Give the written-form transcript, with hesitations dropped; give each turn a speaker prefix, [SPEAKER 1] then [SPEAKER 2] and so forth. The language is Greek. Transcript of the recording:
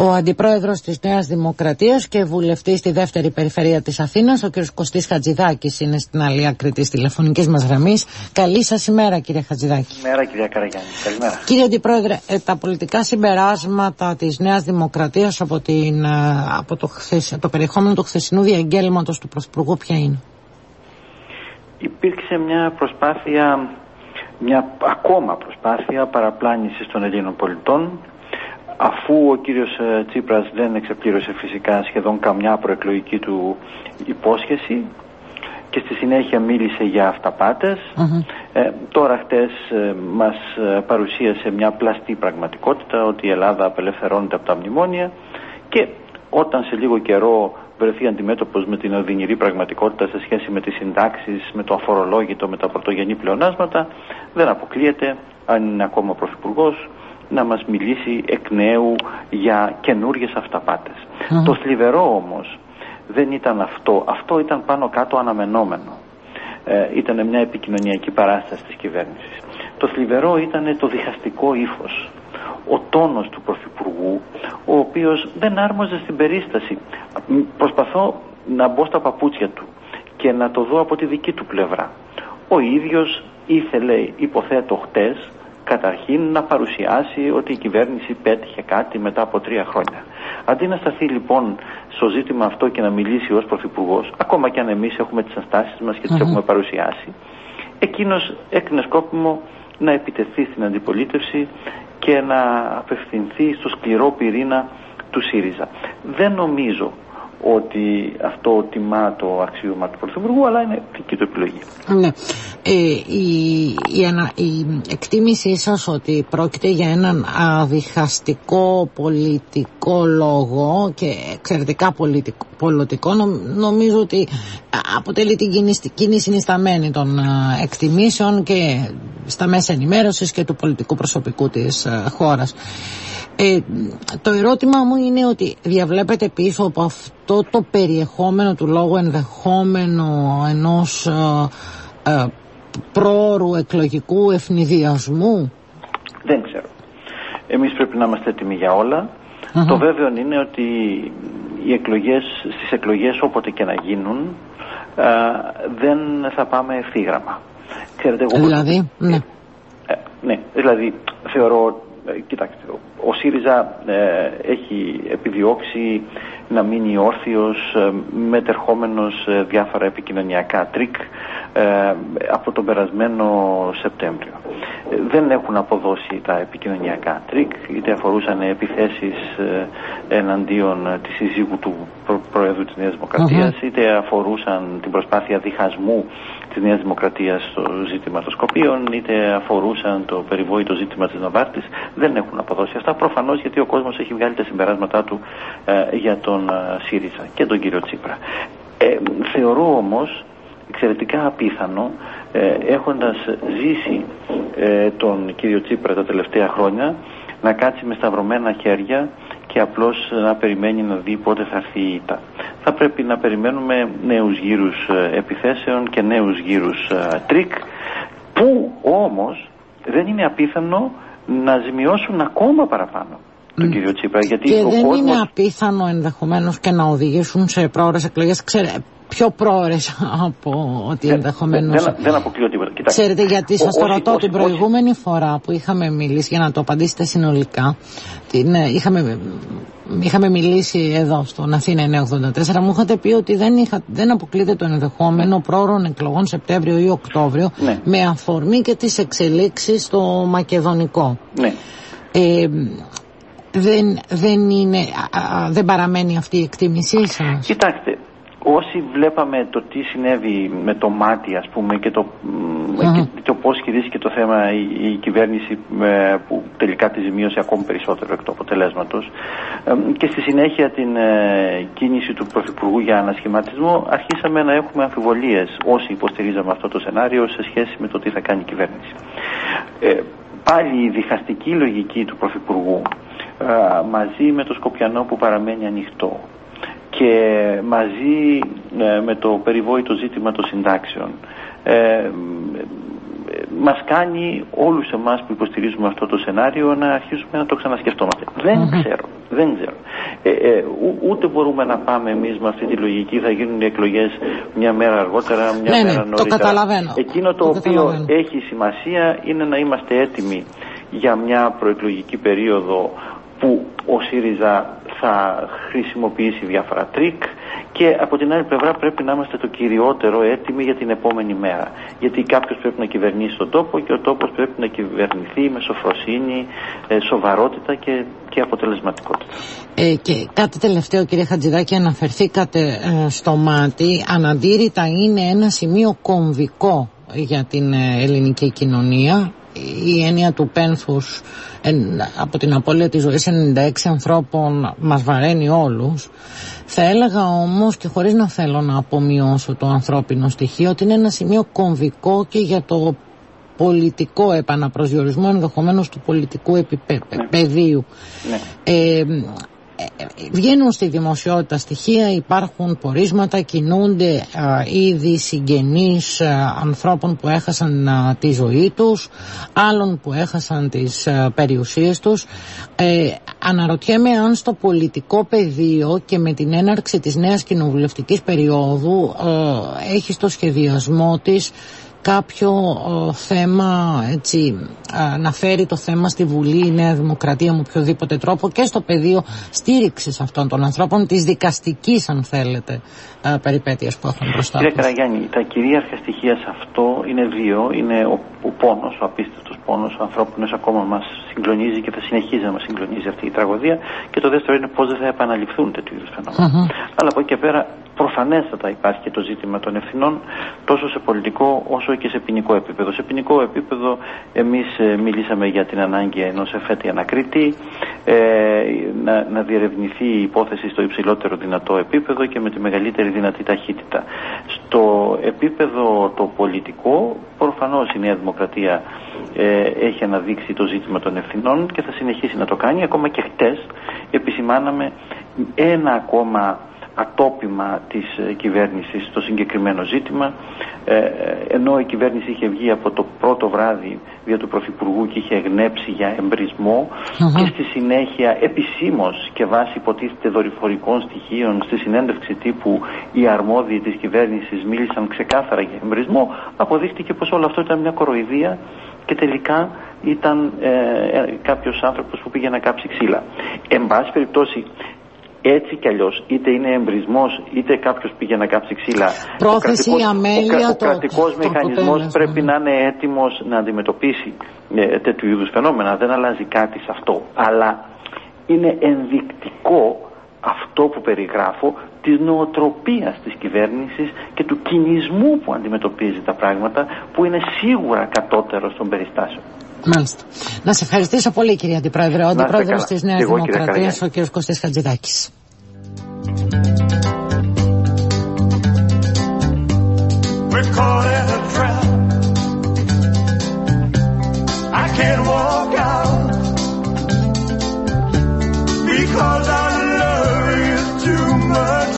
[SPEAKER 1] Ο Αντιπρόεδρος της Νέας Δημοκρατίας και βουλευτής στη δεύτερη περιφέρεια της Αθήνας, ο κ. Κωστής Χατζηδάκης, είναι στην άλλη άκρη της τηλεφωνικής μας γραμμής. Καλή σας ημέρα, κύριε Χατζηδάκη.
[SPEAKER 2] Καλημέρα, κυρία Καραγιάννη. Καλημέρα.
[SPEAKER 1] Κύριε Αντιπρόεδρε, τα πολιτικά συμπεράσματα της Νέας Δημοκρατίας από το περιεχόμενο του χθεσινού διαγγέλματος του Πρωθυπουργού ποια είναι?
[SPEAKER 2] Υπήρξε μια προσπάθεια, μια ακόμα προσπάθεια παραπλάνησης των Ελλήνων πολιτών, αφού ο κύριος Τσίπρας δεν εξεπλήρωσε φυσικά σχεδόν καμιά προεκλογική του υπόσχεση και στη συνέχεια μίλησε για αυταπάτες. Τώρα χτες μας παρουσίασε μια πλαστή πραγματικότητα ότι η Ελλάδα απελευθερώνεται από τα μνημόνια, και όταν σε λίγο καιρό βρεθεί αντιμέτωπος με την οδυνηρή πραγματικότητα σε σχέση με τις συντάξεις, με το αφορολόγητο, με τα πρωτογενή πλεονάσματα, δεν αποκλείεται, αν είναι ακόμα πρωθυπουργός, να μας μιλήσει εκ νέου για καινούργιες αυταπάτες. Το θλιβερό όμως δεν ήταν αυτό ήταν πάνω κάτω αναμενόμενο. Ήταν μια επικοινωνιακή παράσταση της κυβέρνησης. Το θλιβερό ήταν το διχαστικό ύφος, ο τόνος του Πρωθυπουργού, ο οποίος δεν άρμοζε στην περίσταση. Προσπαθώ να μπω στα παπούτσια του και να το δω από τη δική του πλευρά. Ο ίδιος ήθελε, υποθέτω χτες, καταρχήν να παρουσιάσει ότι η κυβέρνηση πέτυχε κάτι μετά από 3 χρόνια. Αντί να σταθεί λοιπόν στο ζήτημα αυτό και να μιλήσει ως Πρωθυπουργός, ακόμα και αν εμείς έχουμε τις αστάσεις μας και τις έχουμε παρουσιάσει, εκείνος έκρινε σκόπιμο να επιτεθεί στην αντιπολίτευση και να απευθυνθεί στο σκληρό πυρήνα του ΣΥΡΙΖΑ. Δεν νομίζω ότι αυτό τιμά το αξίωμα του Πρωθυπουργού, αλλά είναι δική του επιλογή.
[SPEAKER 1] Ναι. Η εκτίμησή σας ότι πρόκειται για έναν αδιχαστικό πολιτικό λόγο και εξαιρετικά πολιτικό, νομίζω ότι αποτελεί την κοινή συνισταμένη των εκτιμήσεων και στα μέσα ενημέρωσης και του πολιτικού προσωπικού της χώρας. Το ερώτημα μου είναι ότι διαβλέπετε πίσω από αυτό το περιεχόμενο του λόγου ενδεχόμενο ενός πρόωρου εκλογικού ευνηδιασμού?
[SPEAKER 2] Δεν ξέρω. Εμείς πρέπει να είμαστε έτοιμοι για όλα. Το βέβαιο είναι ότι στις εκλογές όποτε και να γίνουν δεν θα πάμε ευθύγραμμα. Ξέρετε, εγώ
[SPEAKER 1] δηλαδή,
[SPEAKER 2] ναι, δηλαδή θεωρώ, κοιτάξτε, ο ΣΥΡΙΖΑ έχει επιδιώξει να μείνει όρθιος, μετερχόμενος διάφορα επικοινωνιακά τρίκ από τον περασμένο Σεπτέμβριο. Δεν έχουν αποδώσει τα επικοινωνιακά τρίκ, είτε αφορούσαν επιθέσεις εναντίον της συζύγου του Προέδρου της Νέας Δημοκρατίας, είτε αφορούσαν την προσπάθεια διχασμού της Νέας Δημοκρατίας στο ζήτημα των Σκοπίων, είτε αφορούσαν το περιβόητο ζήτημα της Νοβάρτης. Δεν έχουν αποδώσει αυτά, προφανώς γιατί ο κόσμος έχει βγάλει τα συμπεράσματά του για τον ΣΥΡΙΖΑ και τον κύριο Τσίπρα. Θεωρώ όμως εξαιρετικά απίθανο, έχοντας ζήσει τον κύριο Τσίπρα τα τελευταία χρόνια, να κάτσει με σταυρωμένα χέρια και απλώς να περιμένει να δει πότε θα έρθει η ήττα. Θα πρέπει να περιμένουμε νέους γύρους επιθέσεων και νέους γύρους τρίκ, που όμως δεν είναι απίθανο να ζημιώσουν ακόμα παραπάνω τον κύριο Τσίπρα. Γιατί
[SPEAKER 1] και δεν είναι απίθανο ενδεχομένως και να οδηγήσουν σε πρόωρες εκλογές, πιο πρόωρες από ότι ενδεχομένως.
[SPEAKER 2] Δεν αποκλείω τίποτα. Κοιτάξτε,
[SPEAKER 1] ξέρετε γιατί σας το ρωτώ, την προηγούμενη φορά που είχαμε μιλήσει, για να το απαντήσετε συνολικά, είχαμε μιλήσει εδώ στον Αθήνα 984, μου είχατε πει ότι δεν αποκλείεται το ενδεχόμενο πρόωρων εκλογών Σεπτέμβριο ή Οκτώβριο, με αφορμή και τις εξελίξεις στο Μακεδονικό.
[SPEAKER 2] Ναι.
[SPEAKER 1] Δεν παραμένει αυτή η εκτίμησή σας?
[SPEAKER 2] Κοιτάξτε, όσοι βλέπαμε το τι συνέβη με το μάτι, ας πούμε, και το πώς χειρίστηκε το θέμα η κυβέρνηση, που τελικά τη ζημίωσε ακόμη περισσότερο εκ του αποτελέσματος, και στη συνέχεια την κίνηση του Πρωθυπουργού για ανασχηματισμό, αρχίσαμε να έχουμε αμφιβολίες όσοι υποστηρίζαμε αυτό το σενάριο σε σχέση με το τι θα κάνει η κυβέρνηση. Πάλι η διχαστική λογική του Πρωθυπουργού, μαζί με το Σκοπιανό που παραμένει ανοιχτό και μαζί με το περιβόητο ζήτημα των συντάξεων, μας κάνει όλους εμάς που υποστηρίζουμε αυτό το σενάριο να αρχίσουμε να το ξανασκεφτόμαστε. Δεν ξέρω. Ούτε μπορούμε να πάμε εμείς με αυτή τη λογική, θα γίνουν οι εκλογές μια μέρα αργότερα, μια μέρα νωρίτερα.
[SPEAKER 1] Το καταλαβαίνω.
[SPEAKER 2] Εκείνο το οποίο έχει σημασία είναι να είμαστε έτοιμοι για μια προεκλογική περίοδο που ο ΣΥΡΙΖΑ θα χρησιμοποιήσει διάφορα τρίκ, και από την άλλη πλευρά πρέπει να είμαστε το κυριότερο έτοιμοι για την επόμενη μέρα. Γιατί κάποιος πρέπει να κυβερνήσει τον τόπο και ο τόπος πρέπει να κυβερνηθεί με σοφροσύνη, σοβαρότητα και αποτελεσματικότητα.
[SPEAKER 1] Και κάτι τελευταίο, κύριε Χατζηδάκη, αναφερθήκατε στο μάτι. Αναντήρητα είναι ένα σημείο κομβικό για την ελληνική κοινωνία. Η έννοια του πένθους από την απώλεια της ζωής 96 ανθρώπων μας βαραίνει όλους. Θα έλεγα όμως, και χωρίς να θέλω να απομειώσω το ανθρώπινο στοιχείο, ότι είναι ένα σημείο κομβικό και για το πολιτικό επαναπροσδιορισμό ενδεχομένως του πολιτικού πεδίου. Βγαίνουν στη δημοσιότητα στοιχεία, υπάρχουν πορίσματα, κινούνται ήδη συγγενείς ανθρώπων που έχασαν τη ζωή τους, άλλων που έχασαν τις περιουσίες τους. Αναρωτιέμαι αν στο πολιτικό πεδίο και με την έναρξη της νέας κοινοβουλευτικής περίοδου έχει στο σχεδιασμό της κάποιο θέμα, έτσι, να φέρει το θέμα στη Βουλή η Νέα Δημοκρατία με οποιοδήποτε τρόπο και στο πεδίο στήριξης αυτών των ανθρώπων, της δικαστικής, αν θέλετε, περιπέτειας που έχουν μπροστά τους.
[SPEAKER 2] Κύριε Καραγιάννη, τα κυρίαρχα στοιχεία σε αυτό είναι δύο. Είναι ο πόνος, ο απίστευτος πόνος ο ανθρώπινος, ακόμα μας συγκλονίζει και θα συνεχίζει να μας συγκλονίζει αυτή η τραγωδία, και το δεύτερο είναι πώς δεν θα επαναληφθούν τέτοιου είδους φαινόμενα. Αλλά από εκεί και πέρα προφανέστατα υπάρχει και το ζήτημα των ευθυνών, τόσο σε πολιτικό όσο και σε ποινικό επίπεδο. Σε ποινικό επίπεδο εμείς μιλήσαμε για την ανάγκη ενός εφέτη ανακρίτη, να διερευνηθεί η υπόθεση στο υψηλότερο δυνατό επίπεδο και με τη μεγαλύτερη δυνατή ταχύτητα. Στο επίπεδο το πολιτικό, προφανώς η Νέα Δημοκρατία έχει αναδείξει το ζήτημα των ευθυνών και θα συνεχίσει να το κάνει. Ακόμα και χτες επισημάναμε ένα ακόμα ατόπιμα της κυβέρνησης στο συγκεκριμένο ζήτημα, ενώ η κυβέρνηση είχε βγει από το πρώτο βράδυ δια του Πρωθυπουργού και είχε εγνέψει για εμπρισμό και στη συνέχεια επισήμως και βάσει υποτίθεται δορυφορικών στοιχείων στη συνέντευξη τύπου οι αρμόδιοι της κυβέρνησης μίλησαν ξεκάθαρα για εμπρισμό, αποδείχτηκε πως όλο αυτό ήταν μια κοροϊδία και τελικά ήταν κάποιος άνθρωπος που πήγε να κάψει ξύλα. Εν πάση περιπτώσει, έτσι κι αλλιώς, είτε είναι εμπρισμός είτε κάποιος πήγε να κάψει ξύλα, ο κρατικός μηχανισμός πρέπει να είναι έτοιμος να αντιμετωπίσει τέτοιου είδους φαινόμενα. Δεν αλλάζει κάτι σε αυτό, αλλά είναι ενδεικτικό αυτό που περιγράφω της νοοτροπίας της κυβέρνησης και του κινησμού που αντιμετωπίζει τα πράγματα, που είναι σίγουρα κατώτερο των περιστάσεων.
[SPEAKER 1] Μάλιστα. Να σε ευχαριστήσω πολύ, κύριε Αντιπρόεδρε. Ο Αντιπρόεδρος της Νέας Δημοκρατίας, ο κύριος Κωστής Χατζηδάκης. We're caught in a trap. I can't